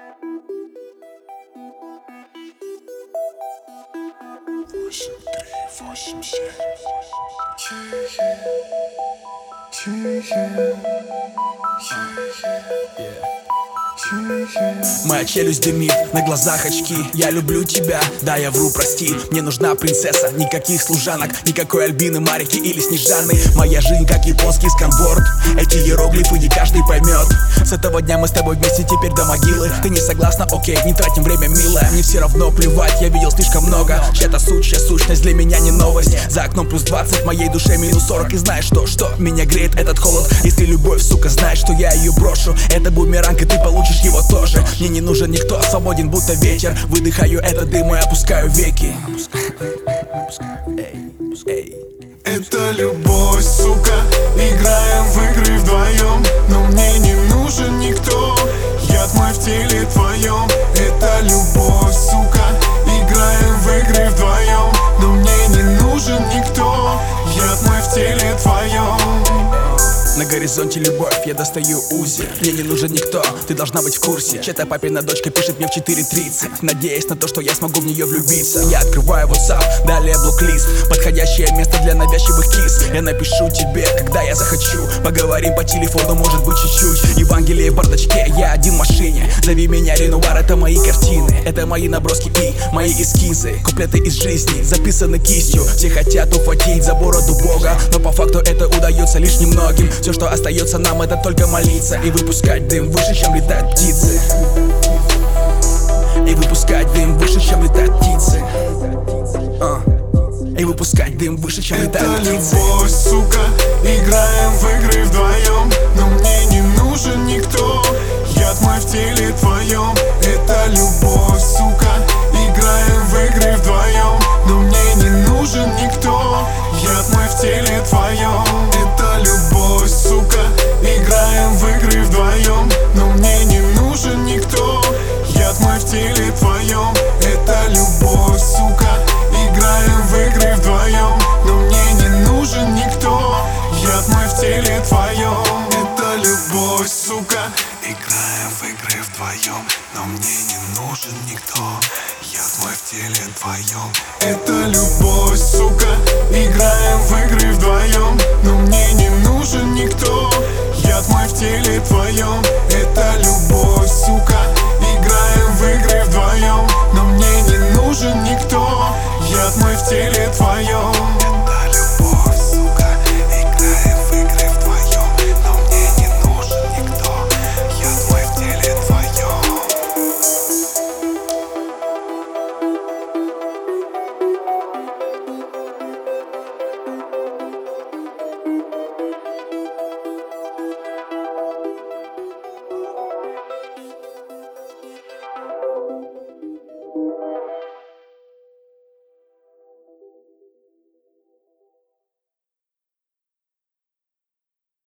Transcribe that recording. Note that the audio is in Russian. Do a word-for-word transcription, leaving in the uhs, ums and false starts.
Восемь, три, восемь, семь. Моя челюсть дымит, на глазах очки. Я люблю тебя, да, я вру, прости. Мне нужна принцесса, никаких служанок, никакой Альбины, Марики или Снежаны. Моя жизнь как японский сканворд. Эти иероглифы не каждый поймет. С этого дня мы с тобой вместе теперь до могилы. Ты не согласна? Окей, не тратим время, милая. Мне все равно плевать, я видел слишком много. Чья-то сучья сущность для меня не новость. За окном плюс двадцать, в моей душе минус сорок. И знаешь что, что меня греет этот холод? Если любовь, сука, знаешь, что я ее брошу. Это бумеранг, и ты получишь его тоже. Мне не нужен никто, свободен будто ветер. Выдыхаю этот дым и опускаю веки. Это любовь, сука, играем в игры вдвоем. Но мне не нужен никто, яд мой в теле твоем. Это любовь, сука, играем в игры вдвоем. Но мне не нужен никто, яд мой в теле твоем. На горизонте любовь, я достаю УЗИ. Мне не нужен никто, ты должна быть в курсе. Чья-то папина дочка пишет мне в четыре тридцать, надеясь на то, что я смогу в нее влюбиться. Я открываю WhatsApp, далее блок-лист. Подходящее место для навязчивых кис. Я напишу тебе, когда я захочу. Поговорим по телефону, может быть чуть-чуть. Евангелие в бардачке, я один в машине. Зови меня Ренуар, это мои картины. Это мои наброски и мои эскизы. Куплеты из жизни, записаны кистью. Все хотят ухватить за бороду Бога, но по факту это удается лишь немногим. Все, что остается нам, это только молиться и выпускать дым выше, чем летают птицы. И выпускать дым выше, чем летают птицы. uh. И выпускать дым выше, чем летают птицы. Это любовь, сука, играем в игры вдвоем. Но мне не нужен никто, яд мой в теле твоем. Это любовь, сука, играем в игры вдвоем. Но мне не нужен никто, яд мой в теле твоем. Это любовь, сука, играем в игры вдвоем. Но мне не нужен никто, яд мой в теле твоем. Это любовь, сука, играем в игры вдвоем. Но мне не нужен никто, яд мой в теле твоем. Это любовь, сука, играем в игры вдвоем. Но мне не нужен никто, яд мой в теле твоем. Это любовь, сука, играем в игры вдвоем. Но мне не нужен никто, яд мой в теле твоем.